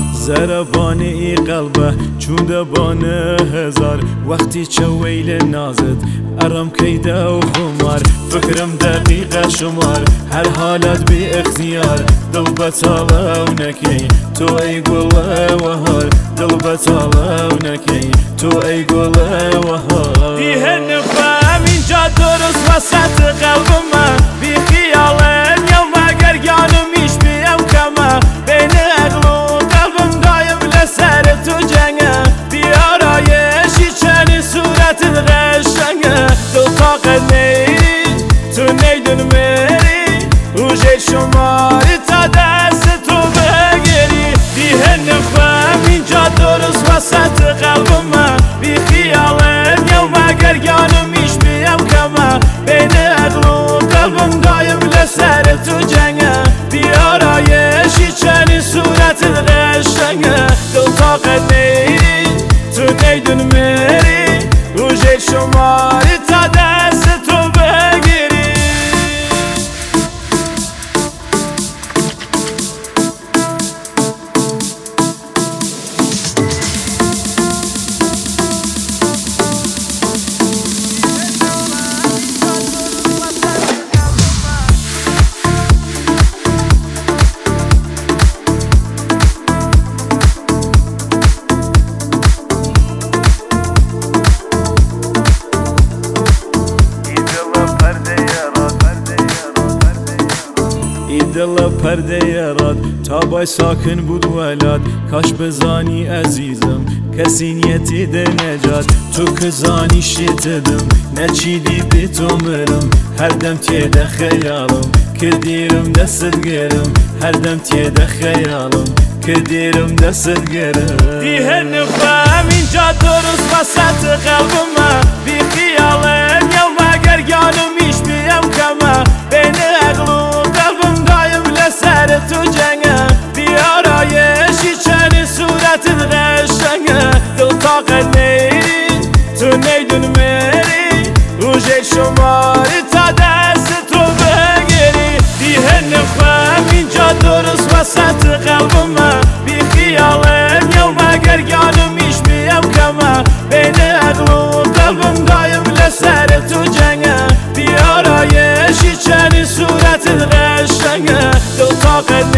زربانی قلبه چونده بانه هزار وقتی چه ویل نازد ارم کیده و خمار فکرم دقیقه شمار هر حالت بی اختیار دل بطاله و نکی تو ای گله و هار دل بطاله و نکی تو ای گله و هار دیه نفهم اینجا درست وسط قلبم بی خیالم یا مگر گانم ایش بیم کمه بین اقلو قلبم دایم لسر تو جنگه بیارایشی چنی صورت قشنگه دو طاقت نیری تو نیدون میری اوژه شماری تا دست تو بگیری دیه نفهم اینجا درست وسط قلبم بی خیالم یا مگر گانم ایش بیم کمه بین اقلو قلبم دایم لسر تو جنگه بیارایشی چنی صورت قشنگه دو طاقت نیری تو نیدون میری اوژه شماری تا دست تو بگیری دل پرده یارات تا بای ساکن بود ولاد کاش بزانی عزیزم کسی نیتی ده نجات تو کزانی شیتدم نچیدی بی تو مرم هر دم تیده خیالم که دیرم دست گرم هر دم تیده خیالم که دیرم دست گرم دیه نفهم اینجا درست وسط قلبم بی خیالم یا مگر گانم ایش بیم کمه بین اقلو قلبم دایم لسر تو جنگه بیارایشی چنی صورت قشنگه دل طاقت نیری تو نیدون میری اوژه شماری تا دست تو بگیری دیه نفهم اینجا درست وسط قلبم بی خیالم یا مگر گانم ایش بیم کمه بین اقلو قلبم دایم لسر تو جنگه بیارایشی چنی صورت قشنگه دل طاقت